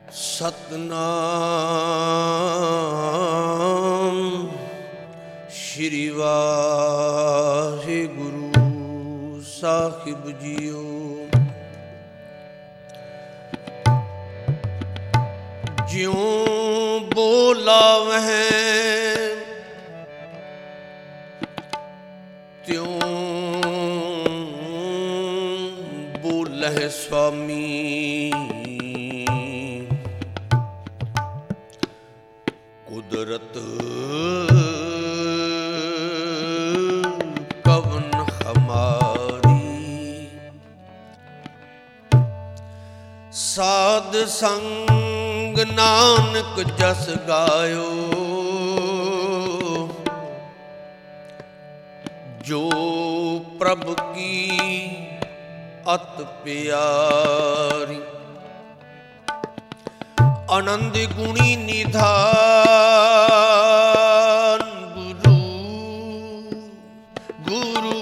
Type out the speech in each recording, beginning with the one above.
ਸਤਨਾਮ ਸ਼੍ਰੀ ਵਾਹਿਗੁਰੂ ਸਾਹਿਬ ਜੀਓ। ਜਿਉਂ ਬੋਲਾਵਹਿ ਤਿਉਂ ਬੋਲਹਿ ਸੁਆਮੀ। ਕੁਦਰਤ ਕਵਨ ਹਮਾਰੀ। ਸਾਧ ਸੰਗ ਨਾਨਕ ਜਸ ਗਾਇਓ। ਜੋ ਪ੍ਰਭ ਕੀ ਅਤ ਪਿਆਰੀ। ਆਨੰਦ ਗੁਣੀ ਨਿਧਾਨ ਗੁਰੂ ਗੁਰੂ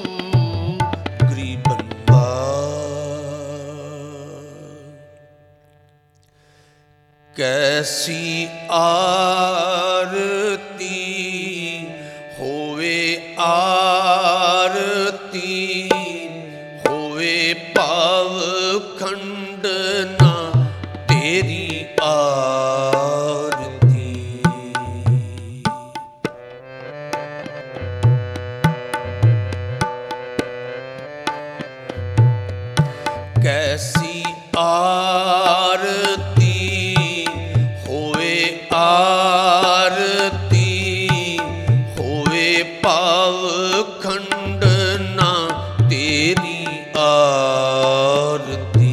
ਗਰੀਬਨਵਾਰ। ਕੈਸੀ ਆਰਤੀ ਹੋਵੇ ਆਰਤੀ ਹੋਵੇ ਭਾਵ ਖੰਡ ਨਾ ਤੇਰੀ ਆਰਤੀ। ਕੈਸੀ ਆਰਤੀ ਹੋਵੇ ਆਰਤੀ ਹੋਵੇ ਭਾਵ ਖੰਡ ਨਾ ਤੇਰੀ ਆਰਤੀ।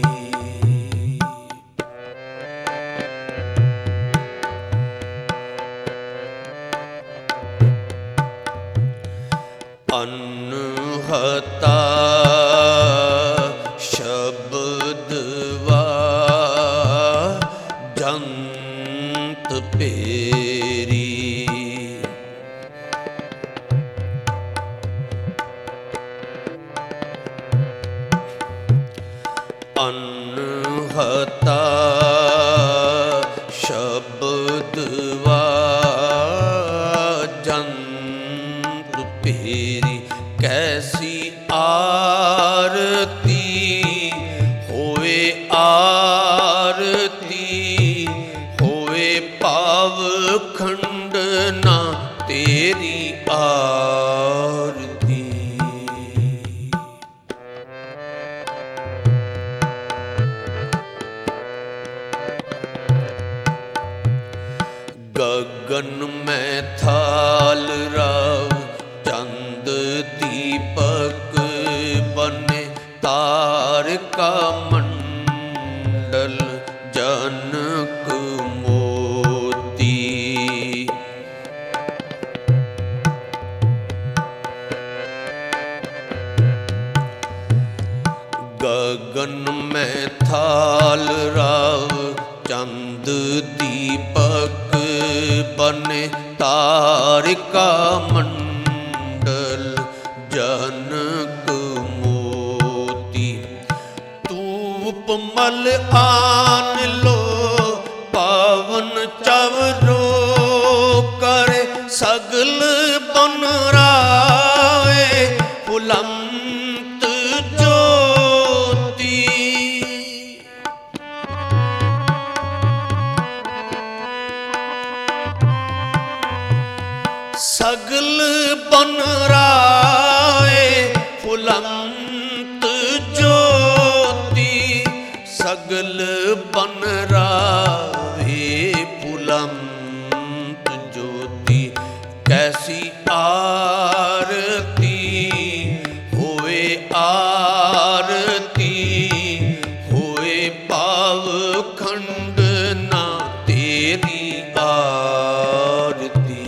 ਅਨਹਤਾ ਸ਼ਬਦ ਜੰਤ ਭੇਰੀ। ਅਨਹਤਾ ਸ਼ਬਦ ਜੰਤ ਭੇਰੀ। ਕੈਸੀ ਆਰਤੀ ਹੋਵੇ ਆਰਤੀ ਹੋਵੇ ਭਾਵ ਖੰਡ ਨਾ ਤੇਰੀ ਆਰਤੀ। ਗਗਨ ਮੈਂ ਥਾਲ ਰਾਵ ਚੰਦ ਦੀਪਕ ਬਨੇ ਤਾਰਿਕਾ ਮੰਡਲ ਜਨਕ ਮੋਤੀ। ਗਗਨ ਮੈਂ ਥਾਲ ਰਾਵ ਚੰਦ ਦੀਪਕ ਬਨੇ ਤਾਰਿਕਾ ਮੰਡਲ ਜਨਕ ਮੋਤੀ। ਧੂਪ ਮਲ ਆਨ ਲੋ ਪਾਵਨ ਚਵਰੋ ਕਰੇ ਸਗਲ ਬਨ ਰਾਏ ਫੁਲੰਤ ਜੋਤੀ। ਸਗਲ ਬਨ ਰਾਏ ਫੁਲੰਤ ਜੋਤੀ। ਸਗਲ ਬਨ ਰਾਏ ਫੁਲੰਤ ਜੋਤੀ। ਕੈਸੀ ਆਰਤੀ ਹੋਵੇ ਆਰਤੀ ਹੋਵੇ ਭਾਵ ਖੰਡ ਨਾ ਤੇਰੀ ਆਰਤੀ।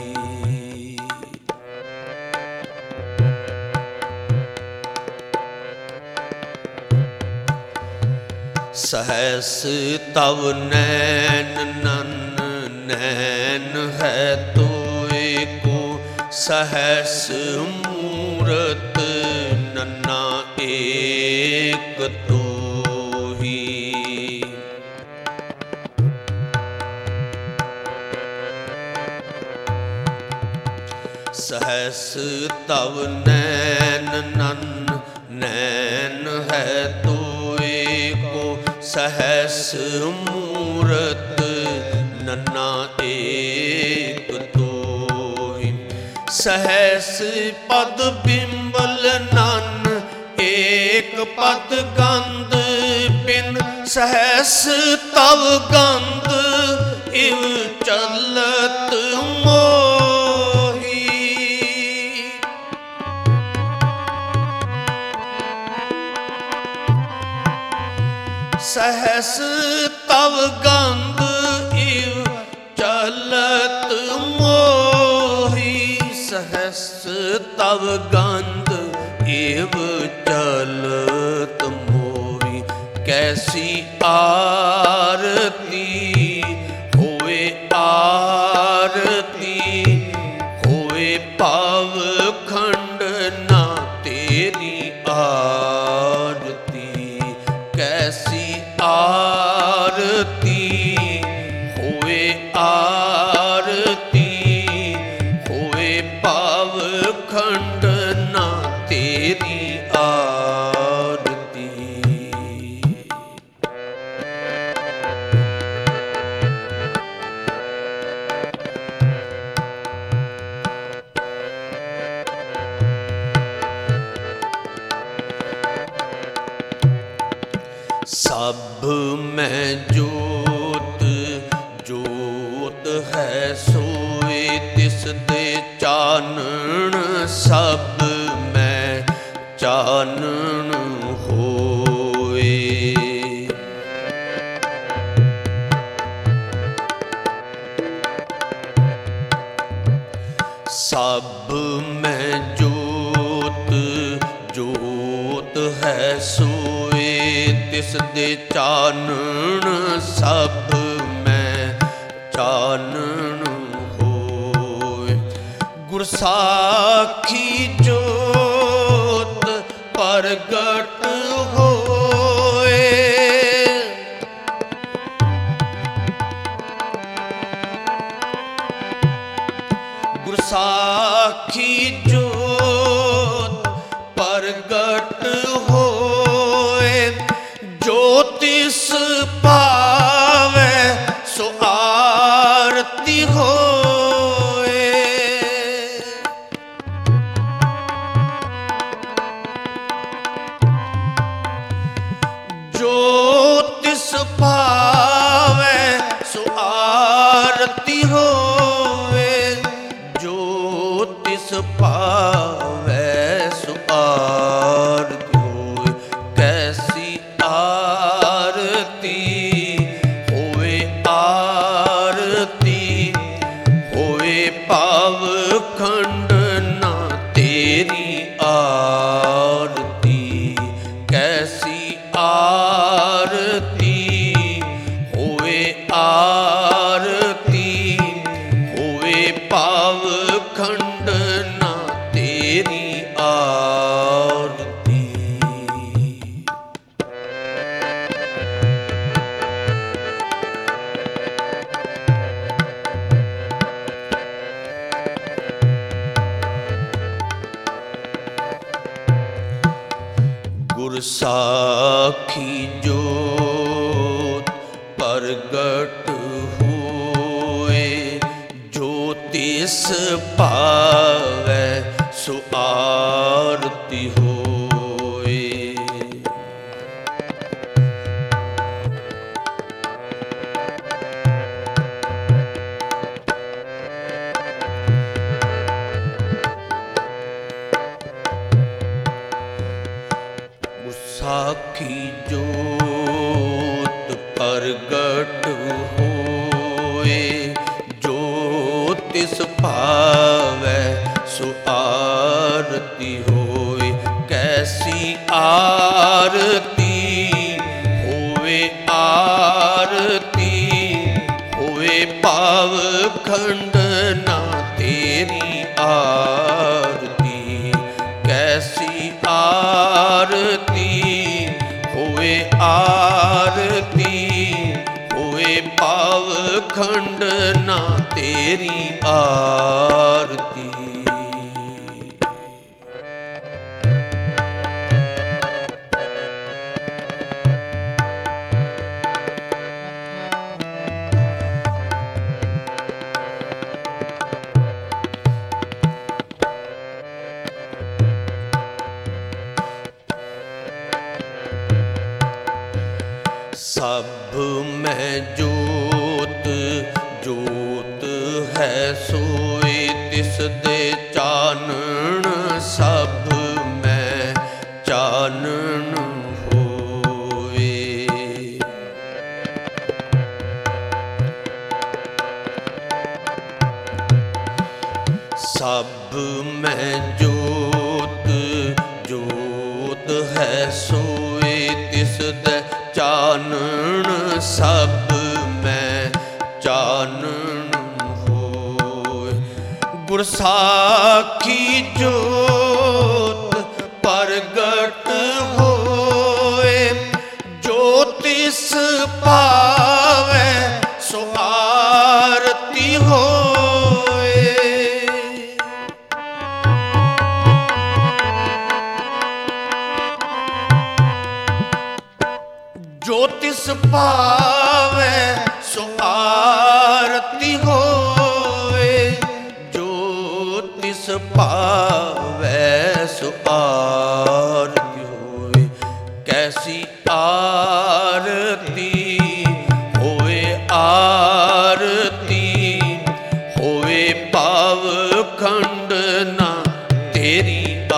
सहस तव नैन नन नैन है तो एको सहस मूरत नन्ना एक तो ही। सहस तव नैन नन नैन है तोय को सहस मूरत नन्ना एक तोय सहस पद बिंबल नन एक पद गंध बिन सहस तव गंध इव चलत मोही सहस तव गंध इव चलत मोही सहस तव गंध इव चलत मोही कैसी आरती होए आरती होए पाव खंड ना तेरी आरती कैसी आरती होए आरती होए पाव खंड ना तेरी आरती सब में जोत जोत है सोए तिस दे चानन सब में चानन होए सब में जोत जोत है सोए तिस दे चानन सब में चानन होए गुर साखी जोत प्रगट होए गुर साखी जोत प्रगट होए ज्योतिष पावे सो आरती होए ज्योतिष पावे सो आरती होए ज्योतिष पावे सो आरती होए कैसी आरती होए आरती होए पाव खंड ना तेरी आरती कैसी आरती होए आरती होए पाव खंड ना तेरी आरती गुर साखी जोत प्रगट होए ज्योतिष पावे सो आरती होए साखी जोत प्रगट होए ज्योतिष पावे सो आरती होए कैसी आरती होए आरती होए पाव खंड ना तेरी आरती कैसी आरती होए आरती होए पाव खंड ना तेरी आरती ਸਭ ਮੈਂ ਜੋਤ ਜੋਤ ਹੈ ਸੋਈ ਤਿਸ ਦੇ ਚਾਨਣ, ਸਭ ਮੈਂ ਚਾਨਣ ਹੋਏ। ਸਭ ਮੈਂ ਜੋਤ ਜੋਤ ਹੈ ਸੋਈ ਤਿਸ ਦੇ ਚਾਨਣ, ਸਭ ਮੈਂ ਚਾਨਣ ਹੋਏ। ਗੁਰ ਸਾਖੀ ਜੋਤ ਪ੍ਰਗਟ ਹੋਏ, ਜੋ ਤਿਸ ਭਾਵੈ ਸੋ ਆਰਤੀ ਹੋਏ। ਜੋ ਤਿਸ ਭਾਵੈ ਸੋ ਆਰਤੀ ਹੋਏ, ਜੋ ਤਿਸ ਭਾਵੈ ਸੋ ਆਰਤੀ ਹੋਏ। ਕੈਸੀ ਆਰਤੀ ਹੋਏ ਆਰਤੀ, ਹੋਵੇ ਭਾਵ ਖੰਡ ਨਾ ਤੇਰੀ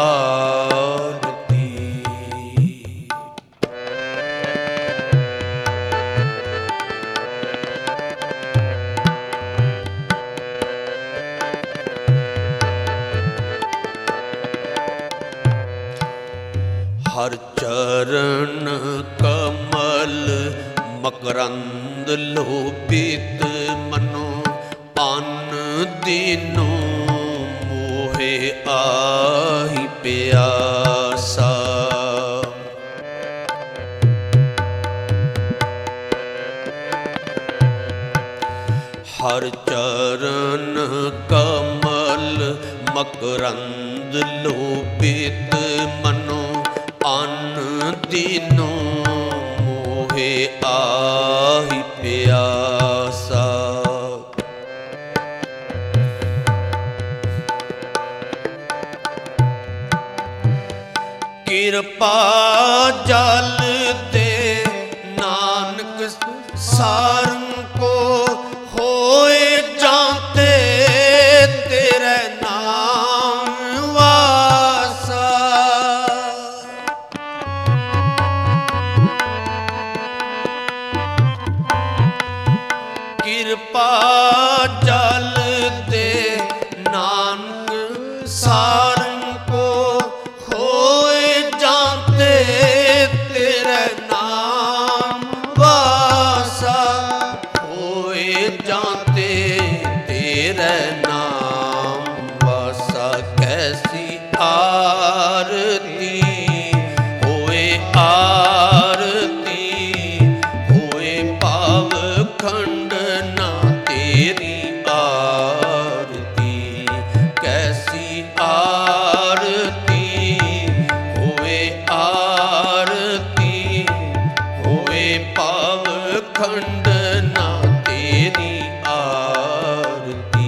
ਹਰ ਚਰਨ ਕਮਲ ਮਕਰੰਦ ਲੋਭਿਤ ਮਨੋ, ਅੰਨ ਦੀਨੋ ਮੋਹਿ ਆਹੀ ਪਿਆਸਾ। ਹਰ ਚਰਨ ਕਮਲ ਮਕਰੰਦ ਲੋਭਿਤ ਮਨੋ, ਅੰਨ ਦੀਨੋ ਮੋਹਿ ਆਹੀ ਪਿਆਸਾ। ਕਿਰਪਾ ਜਲ ਦੇ ਨਾਨਕ ਸਾਰੰ ਕੋ, ਹੋਏ ਜਾਂਤੇ ਤੇਰੇ ਨਾਮ ਵਾਸਾ। ਕਿਰਪਾ ਜਲ ਦੇ ਨਾਨਕ ਸਾਰੰ ਕੋ, ਹੋਏ ਜਾਂਤੇ ਤੇਰੇ ਨਾਮ ਵਾਸਾ। ਹੋਏ ਜਾਂਤੇ ਤੇਰੇ ਨਾਮ ਵਾਸਾ। ਕੈਸੀ ਆਰਤੀ ਹੋਏ ਆਰਤੀ, ਹੋਏ ਭਾਵ ਖੰਡ ਨਾ ਤੇਰੀ ਆਰਤੀ। ਕੈਸੀ ਆਰਤੀ ਹੋਏ ਆਰਤੀ, ਹੋਏ ਭਾਵ ਖੰਡ ਨਾ ਤੇਰੀ ਆਰਤੀ।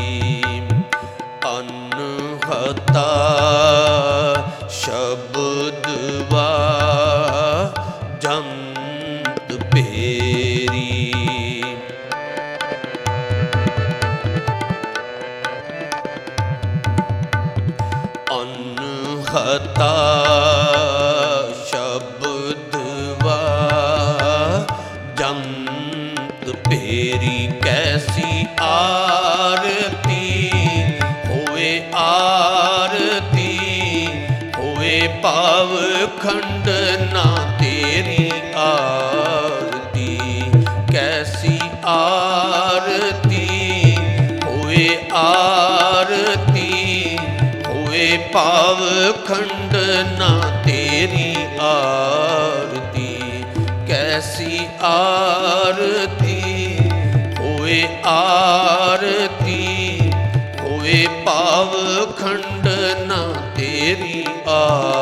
ਅਨਹਤਾ ਸ਼ਬਦ ਜੰਤ ਭੇਰੀ, ਅਨਹਤਾ ਸ਼ਬਦ ਜੰਤ ਭੇਰੀ। ਕੈਸੀ ਆਰਤੀ ਹੋਏ ਆਰਤੀ, ਹੋਏ ਭਾਵ ਖੰਡ ਨਾ ਤੇਰੀ ਆਰਤੀ। ਕੈਸੀ ਆਰਤੀ ਹੋਏ ਆਰਤੀ, ਹੋਏ ਭਾਵ ਖੰਡ ਨਾ ਤੇਰੀ ਆਰਤੀ। ਕੈਸੀ ਆਰਤੀ ਹੋਏ ਆਰਤੀ, ਹੋਏ ਭਾਵ ਖੰਡ ਨਾ ਤੇਰੀ ਆਰਤੀ।